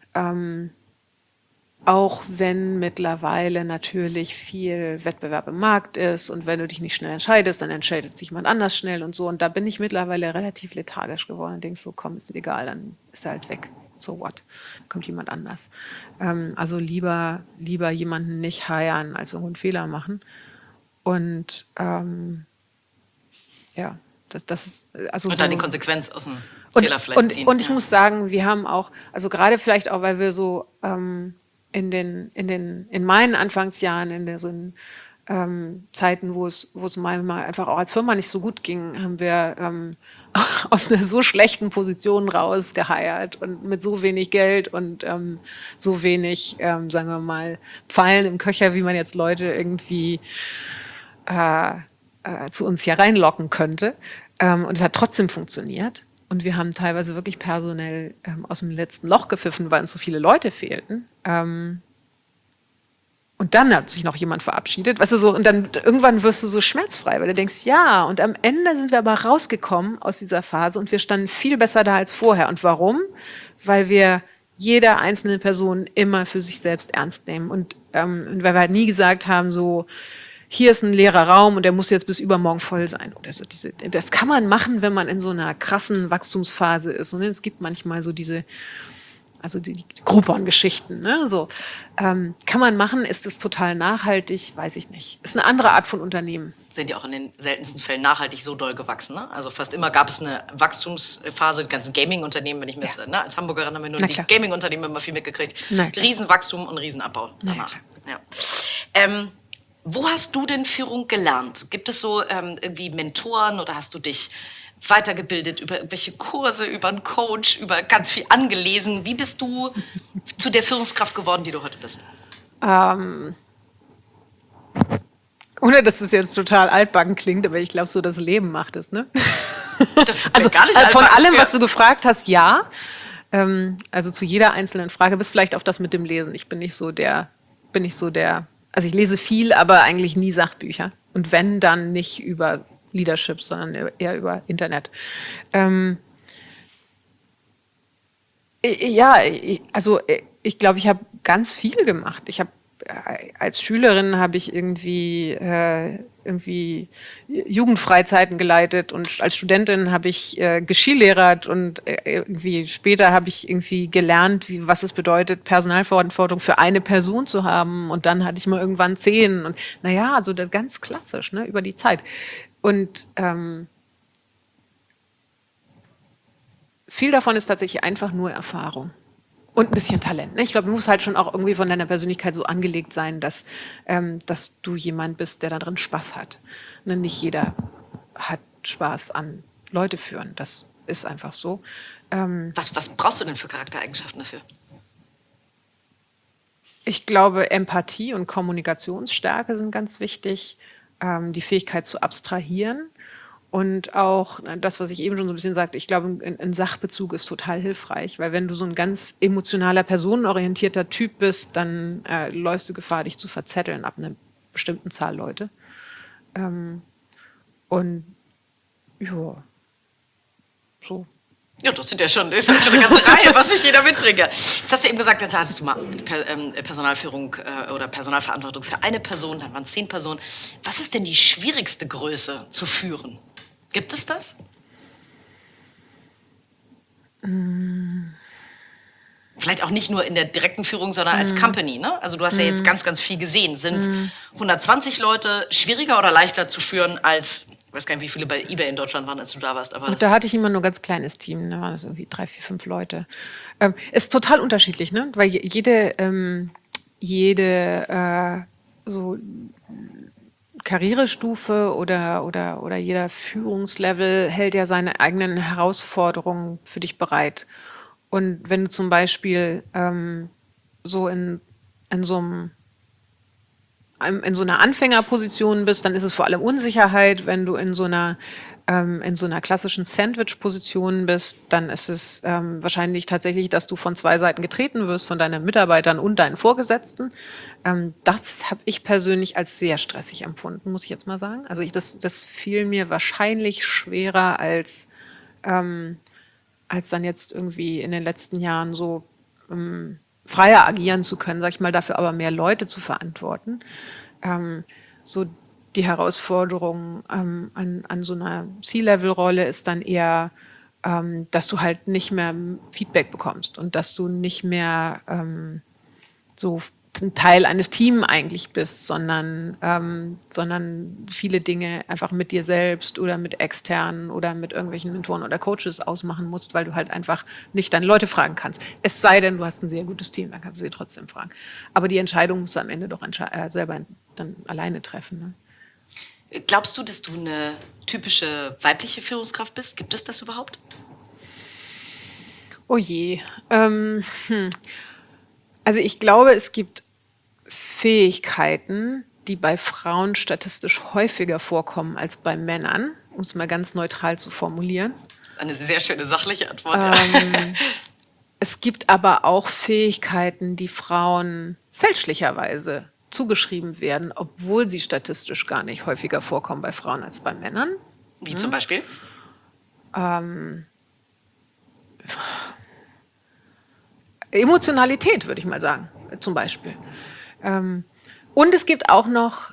Auch wenn mittlerweile natürlich viel Wettbewerb im Markt ist und wenn du dich nicht schnell entscheidest, dann entscheidet sich jemand anders schnell und so. Und da bin ich mittlerweile relativ lethargisch geworden und denke so, komm, ist egal, dann ist er halt weg. So what? Dann kommt jemand anders. Also lieber jemanden nicht hiren, als irgendwo einen Fehler machen. Und das ist also Und so dann die Konsequenz aus dem Fehler vielleicht ziehen. Und ich muss sagen, wir haben auch, also gerade vielleicht auch, weil wir so in meinen Anfangsjahren, in Zeiten, wo es manchmal einfach auch als Firma nicht so gut ging, haben wir aus einer so schlechten Position raus geheiert und mit so wenig Geld und so wenig, sagen wir mal, Pfeilen im Köcher, wie man jetzt Leute irgendwie zu uns hier reinlocken könnte. Und es hat trotzdem funktioniert. Und wir haben teilweise wirklich personell aus dem letzten Loch gepfiffen, weil uns so viele Leute fehlten. Und dann hat sich noch jemand verabschiedet, weißt du, so, und dann irgendwann wirst du so schmerzfrei, weil du denkst, ja, und am Ende sind wir aber rausgekommen aus dieser Phase und wir standen viel besser da als vorher. Und warum? Weil wir jede einzelne Person immer für sich selbst ernst nehmen und weil wir halt nie gesagt haben, so, hier ist ein leerer Raum und der muss jetzt bis übermorgen voll sein. Oder so das kann man machen, wenn man in so einer krassen Wachstumsphase ist. Und es gibt manchmal so die Groupon-Geschichten, ne? So, kann man machen, ist es total nachhaltig? Weiß ich nicht. Ist eine andere Art von Unternehmen. Sind ja auch in den seltensten Fällen nachhaltig so doll gewachsen. Ne? Also fast immer gab es eine Wachstumsphase, die ganzen Gaming-Unternehmen, wenn ich mir als Hamburgerin haben wir nur die Gaming-Unternehmen immer viel mitgekriegt. Riesenwachstum und Riesenabbau danach. Ja. Wo hast du denn Führung gelernt? Gibt es so irgendwie Mentoren oder hast du dich weitergebildet über irgendwelche Kurse, über einen Coach, über ganz viel angelesen? Wie bist du zu der Führungskraft geworden, die du heute bist? Ohne dass es jetzt total altbacken klingt, aber ich glaube, so das Leben macht es, ne? Das also gar nicht von allem, was du gefragt hast, ja. Also zu jeder einzelnen Frage, bis vielleicht auf das mit dem Lesen. Ich bin nicht so der, also ich lese viel, aber eigentlich nie Sachbücher. Und wenn, dann nicht über Leadership, sondern eher über Internet. Ich glaube, ich habe ganz viel gemacht. Als Schülerin habe ich irgendwie Jugendfreizeiten geleitet und als Studentin habe ich geschirrlehrert und irgendwie später habe ich irgendwie gelernt, was es bedeutet, Personalverantwortung für eine Person zu haben und dann hatte ich mal irgendwann 10 und also das ganz klassisch, ne, über die Zeit. Und viel davon ist tatsächlich einfach nur Erfahrung. Und ein bisschen Talent. Ne? Ich glaube, du musst halt schon auch irgendwie von deiner Persönlichkeit so angelegt sein, dass du jemand bist, der da drin Spaß hat. Ne? Nicht jeder hat Spaß an Leute führen. Das ist einfach so. Was brauchst du denn für Charaktereigenschaften dafür? Ich glaube, Empathie und Kommunikationsstärke sind ganz wichtig. Die Fähigkeit zu abstrahieren. Und auch das, was ich eben schon so ein bisschen sagte, ich glaube, ein Sachbezug ist total hilfreich, weil wenn du so ein ganz emotionaler, personenorientierter Typ bist, dann läufst du Gefahr, dich zu verzetteln ab einer bestimmten Zahl Leute. Und Ja, so. Ja, das ist ja schon eine ganze Reihe, was ich jeder mitbringe. Jetzt hast du eben gesagt, dann hattest du mal Personalführung oder Personalverantwortung für eine Person, dann waren es 10 Personen. Was ist denn die schwierigste Größe zu führen? Gibt es das? Vielleicht auch nicht nur in der direkten Führung, sondern als Company, ne? Also du hast ja jetzt ganz, ganz viel gesehen. Sind 120 Leute schwieriger oder leichter zu führen als, ich weiß gar nicht, wie viele bei eBay in Deutschland waren, als du da warst. Aber Und da hatte ich immer nur ein ganz kleines Team, da waren es irgendwie 3, 4, 5 Leute. Ist total unterschiedlich, ne? Weil jede so Karrierestufe oder jeder Führungslevel hält ja seine eigenen Herausforderungen für dich bereit. Und wenn du zum Beispiel so in so einer Anfängerposition bist, dann ist es vor allem Unsicherheit. Wenn du in so einer klassischen Sandwich-Position bist, dann ist es wahrscheinlich tatsächlich, dass du von 2 Seiten getreten wirst, von deinen Mitarbeitern und deinen Vorgesetzten. Das habe ich persönlich als sehr stressig empfunden, muss ich jetzt mal sagen. Also das fiel mir wahrscheinlich schwerer als dann jetzt irgendwie in den letzten Jahren so freier agieren zu können, sag ich mal, dafür aber mehr Leute zu verantworten. So die Herausforderung an so einer C-Level-Rolle ist dann eher, dass du halt nicht mehr Feedback bekommst und dass du nicht mehr so ein Teil eines Teams eigentlich bist, sondern viele Dinge einfach mit dir selbst oder mit externen oder mit irgendwelchen Mentoren oder Coaches ausmachen musst, weil du halt einfach nicht deine Leute fragen kannst. Es sei denn, du hast ein sehr gutes Team, dann kannst du sie trotzdem fragen. Aber die Entscheidung musst du am Ende doch selber dann alleine treffen. Ne? Glaubst du, dass du eine typische weibliche Führungskraft bist? Gibt es das überhaupt? Oh je. Also ich glaube, es gibt Fähigkeiten, die bei Frauen statistisch häufiger vorkommen als bei Männern, um es mal ganz neutral zu formulieren. Das ist eine sehr schöne sachliche Antwort. Es gibt aber auch Fähigkeiten, die Frauen fälschlicherweise zugeschrieben werden, obwohl sie statistisch gar nicht häufiger vorkommen bei Frauen als bei Männern. Wie zum Beispiel? Emotionalität, würde ich mal sagen, zum Beispiel. Und es gibt auch noch,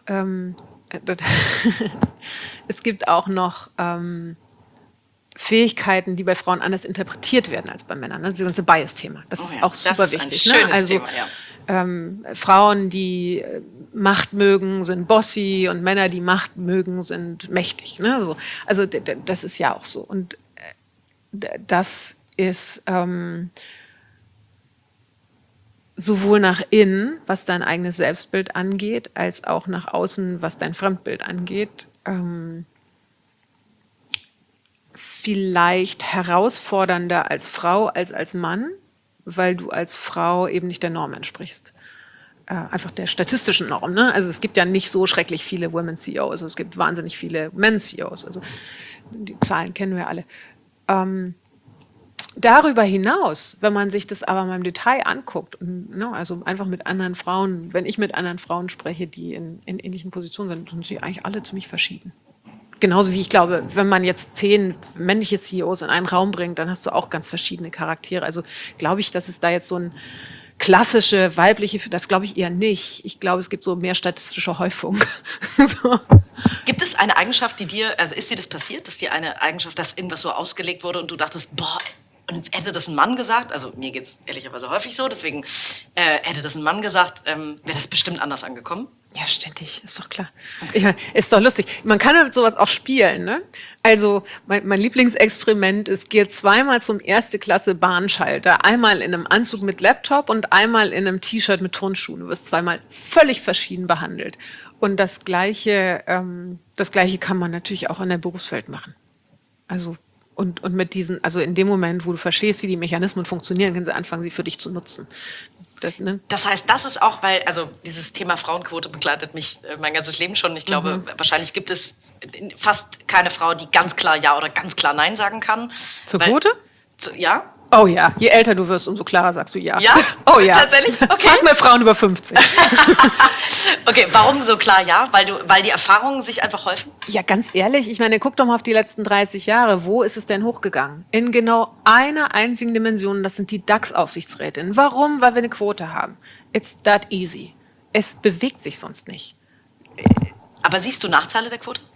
Fähigkeiten, die bei Frauen anders interpretiert werden als bei Männern. Ne? Das ganze Bias-Thema. Das ist auch super wichtig. Ein schönes Also Thema, ja. Frauen, die Macht mögen, sind bossy und Männer, die Macht mögen, sind mächtig. Ne? So. Also das ist ja auch so. Und das ist sowohl nach innen, was dein eigenes Selbstbild angeht, als auch nach außen, was dein Fremdbild angeht, vielleicht herausfordernder als Frau als Mann, weil du als Frau eben nicht der Norm entsprichst. Einfach der statistischen Norm. Ne? Also es gibt ja nicht so schrecklich viele Women CEOs, also es gibt wahnsinnig viele Men CEOs. Also die Zahlen kennen wir alle. Darüber hinaus, wenn man sich das aber mal im Detail anguckt, also einfach mit anderen Frauen, wenn ich mit anderen Frauen spreche, die in ähnlichen Positionen sind, sind sie eigentlich alle ziemlich verschieden. Genauso wie ich glaube, wenn man jetzt 10 männliche CEOs in einen Raum bringt, dann hast du auch ganz verschiedene Charaktere. Also glaube ich, dass es da jetzt so ein klassische weibliche, das glaube ich eher nicht. Ich glaube, es gibt so mehr statistische Häufung. So. Gibt es eine Eigenschaft, also ist dir das passiert, dass dir eine Eigenschaft, dass irgendwas so ausgelegt wurde und du dachtest, boah, und hätte das ein Mann gesagt, also mir geht es ehrlicherweise häufig so, deswegen hätte das ein Mann gesagt, wäre das bestimmt anders angekommen? Ja, ständig, ist doch klar. Ich meine, ist doch lustig. Man kann mit sowas auch spielen, ne? Also, mein Lieblingsexperiment ist, gehe 2-mal zum 1. Klasse Bahnschalter. Einmal in einem Anzug mit Laptop und einmal in einem T-Shirt mit Turnschuhen. Du wirst 2-mal völlig verschieden behandelt. Und das Gleiche kann man natürlich auch in der Berufswelt machen. Also, und mit diesen, also in dem Moment, wo du verstehst, wie die Mechanismen funktionieren, können sie anfangen, sie für dich zu nutzen. Das heißt, das ist auch, weil, also dieses Thema Frauenquote begleitet mich mein ganzes Leben schon. Ich glaube, wahrscheinlich gibt es fast keine Frau, die ganz klar Ja oder ganz klar Nein sagen kann. Zur Quote? Ja. Oh ja, je älter du wirst, umso klarer sagst du ja. Ja? Oh ja. Tatsächlich? Okay. Frag mal Frauen über 50. Okay, warum so klar ja? Weil die Erfahrungen sich einfach häufen? Ja, ganz ehrlich, ich meine, guck doch mal auf die letzten 30 Jahre. Wo ist es denn hochgegangen? In genau einer einzigen Dimension, das sind die DAX-Aufsichtsrätinnen. Warum? Weil wir eine Quote haben. It's that easy. Es bewegt sich sonst nicht. Aber siehst du Nachteile der Quote?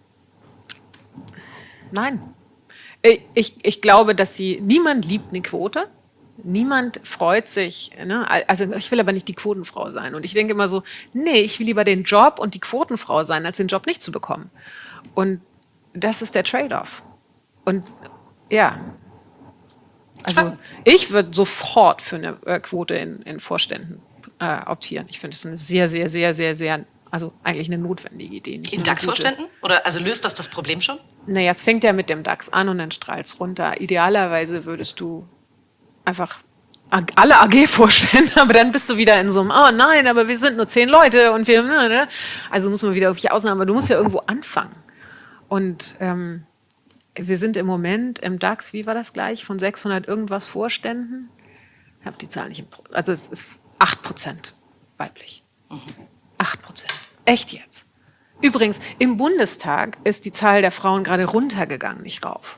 Nein. Ich glaube, dass niemand liebt eine Quote. Niemand freut sich. Ne? Also ich will aber nicht die Quotenfrau sein. Und ich denke immer so, nee, ich will lieber den Job und die Quotenfrau sein, als den Job nicht zu bekommen. Und das ist der Trade-off. Und ja, also ich würde sofort für eine Quote in Vorständen optieren. Ich finde es eine sehr, sehr, sehr, sehr, sehr, also eigentlich eine notwendige Idee. In DAX-Vorständen? Oder also löst das Problem schon? Naja, es fängt ja mit dem DAX an und dann strahlt es runter. Idealerweise würdest du einfach alle AG vorstellen, aber dann bist du wieder in so einem, oh nein, aber wir sind nur 10 Leute und wir, ne? Also muss man wieder irgendwelche Ausnahmen, aber du musst ja irgendwo anfangen. Und wir sind im Moment im DAX, wie war das gleich, von 600 irgendwas Vorständen? Ich habe die Zahl nicht also es ist 8% weiblich. 8%. Echt jetzt. Übrigens, im Bundestag ist die Zahl der Frauen gerade runtergegangen, nicht rauf.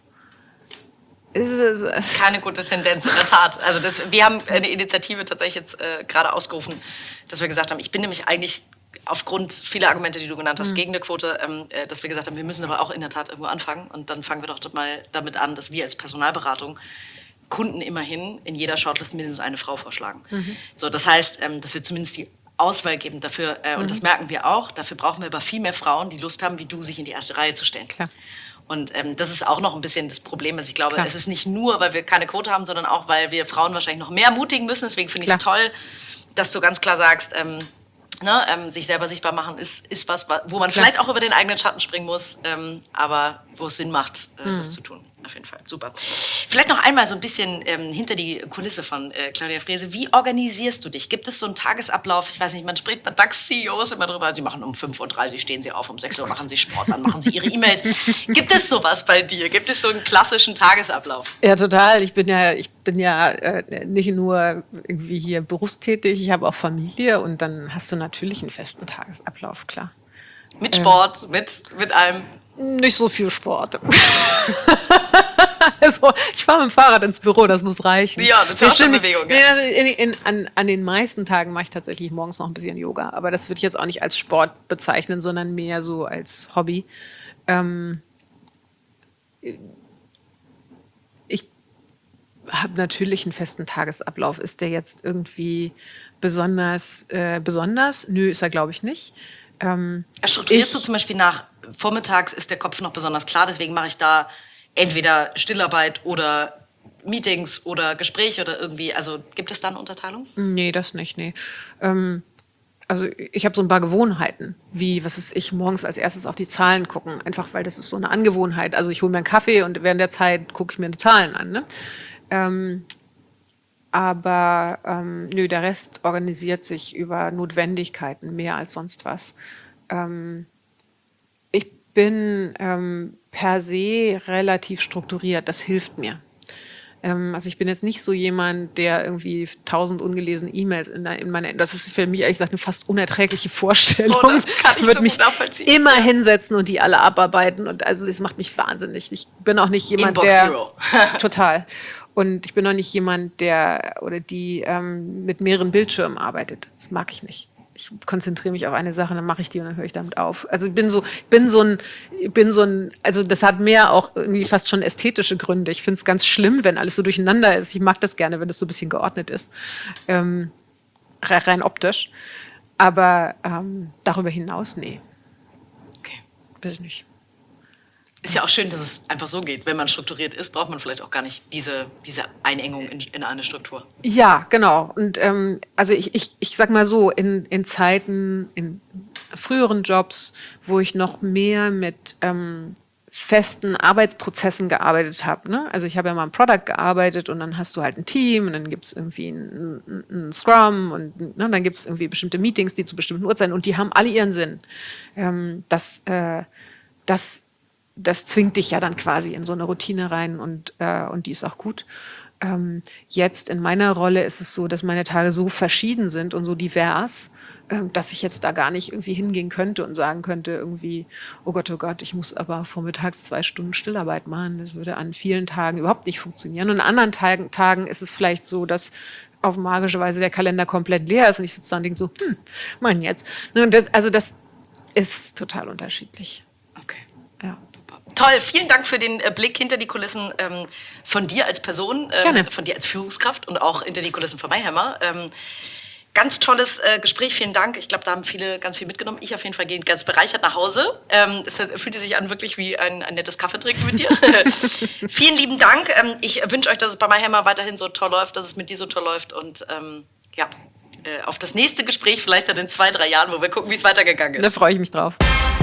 Keine gute Tendenz, in der Tat. Also wir haben eine Initiative tatsächlich jetzt gerade ausgerufen, dass wir gesagt haben, ich bin nämlich eigentlich aufgrund vieler Argumente, die du genannt hast, gegen eine Quote, dass wir gesagt haben, wir müssen aber auch in der Tat irgendwo anfangen. Und dann fangen wir doch mal damit an, dass wir als Personalberatung Kunden immerhin in jeder Shortlist mindestens eine Frau vorschlagen. So, das heißt, dass wir zumindest die Auswahl geben dafür, und das merken wir auch, dafür brauchen wir aber viel mehr Frauen, die Lust haben, wie du, sich in die erste Reihe zu stellen. Klar. Und das ist auch noch ein bisschen das Problem. Also ich glaube, es ist nicht nur, weil wir keine Quote haben, sondern auch, weil wir Frauen wahrscheinlich noch mehr ermutigen müssen. Deswegen finde ich es toll, dass du ganz klar sagst, sich selber sichtbar machen ist was, wo man vielleicht auch über den eigenen Schatten springen muss, aber wo es Sinn macht, das zu tun. Auf jeden Fall, super. Vielleicht noch einmal so ein bisschen hinter die Kulisse von Claudia Frese. Wie organisierst du dich? Gibt es so einen Tagesablauf? Ich weiß nicht, man spricht bei DAX-CEOs immer drüber, sie machen um 5:30 Uhr, stehen sie auf, um 6 Uhr machen sie Sport, dann machen sie ihre E-Mails. Gibt es sowas bei dir? Gibt es so einen klassischen Tagesablauf? Ja, total. Ich bin ja nicht nur irgendwie hier berufstätig, ich habe auch Familie und dann hast du natürlich einen festen Tagesablauf, klar. Mit Sport, mit allem? Nicht so viel Sport. Also, ich fahre mit dem Fahrrad ins Büro, das muss reichen. Ja, das ist auch schon Bewegung. Ja. An den meisten Tagen mache ich tatsächlich morgens noch ein bisschen Yoga, aber das würde ich jetzt auch nicht als Sport bezeichnen, sondern mehr so als Hobby. Ich habe natürlich einen festen Tagesablauf. Ist der jetzt irgendwie besonders? Nö, ist er, glaube ich, nicht. Strukturierst du zum Beispiel nach vormittags ist der Kopf noch besonders klar, deswegen mache ich da entweder Stillarbeit oder Meetings oder Gespräche oder irgendwie, also gibt es da eine Unterteilung? Nee, das nicht, nee. Also ich habe so ein paar Gewohnheiten, wie, was ist ich, morgens als erstes auf die Zahlen gucken, einfach weil das ist so eine Angewohnheit. Also ich hole mir einen Kaffee und während der Zeit gucke ich mir die Zahlen an, ne? Aber nö, der Rest organisiert sich über Notwendigkeiten, mehr als sonst was. Ich bin per se relativ strukturiert, das hilft mir. Also ich bin jetzt nicht so jemand, der irgendwie 1000 ungelesene E-Mails in meine, das ist für mich ehrlich gesagt eine fast unerträgliche Vorstellung. Oh, das kann ich würde so mich gut nachvollziehen. immer hinsetzen und die alle abarbeiten und also das macht mich wahnsinnig. Ich bin auch nicht jemand, Inbox der Zero. total. Und ich bin auch nicht jemand, der oder die mit mehreren Bildschirmen arbeitet. Das mag ich nicht. Ich konzentriere mich auf eine Sache, dann mache ich die und dann höre ich damit auf. Also ich bin so ein, also das hat mehr auch irgendwie fast schon ästhetische Gründe. Ich finde es ganz schlimm, wenn alles so durcheinander ist. Ich mag das gerne, wenn es so ein bisschen geordnet ist. Rein optisch. Aber darüber hinaus, nee. Okay. Bitte nicht. Ist ja auch schön, dass es einfach so geht. Wenn man strukturiert ist, braucht man vielleicht auch gar nicht diese Einengung in eine Struktur. Ja, genau. Und also ich sag mal so, in Zeiten, in früheren Jobs, wo ich noch mehr mit festen Arbeitsprozessen gearbeitet habe. Ne? Also ich habe ja mal im Product gearbeitet und dann hast du halt ein Team und dann gibt es irgendwie ein Scrum und ne, dann gibt es irgendwie bestimmte Meetings, die zu bestimmten Uhrzeiten und die haben alle ihren Sinn. Das zwingt dich ja dann quasi in so eine Routine rein und die ist auch gut. Jetzt in meiner Rolle ist es so, dass meine Tage so verschieden sind und so divers, dass ich jetzt da gar nicht irgendwie hingehen könnte und sagen könnte irgendwie, oh Gott, ich muss aber vormittags 2 Stunden Stillarbeit machen. Das würde an vielen Tagen überhaupt nicht funktionieren. Und an anderen Tagen ist es vielleicht so, dass auf magische Weise der Kalender komplett leer ist und ich sitze da und denke so, Mann jetzt. Und das ist total unterschiedlich. Okay. Ja. Toll, vielen Dank für den Blick hinter die Kulissen von dir als Person, Gerne. von dir als Führungskraft und auch hinter die Kulissen von MyHammer. Ganz tolles Gespräch, vielen Dank. Ich glaube, da haben viele ganz viel mitgenommen. Ich auf jeden Fall gehe ganz bereichert nach Hause. Es fühlte sich an wirklich wie ein nettes Kaffeetrinken mit dir. Vielen lieben Dank. Ich wünsche euch, dass es bei MyHammer weiterhin so toll läuft, dass es mit dir so toll läuft und auf das nächste Gespräch vielleicht dann in 2-3 Jahren, wo wir gucken, wie es weitergegangen ist. Da freue ich mich drauf.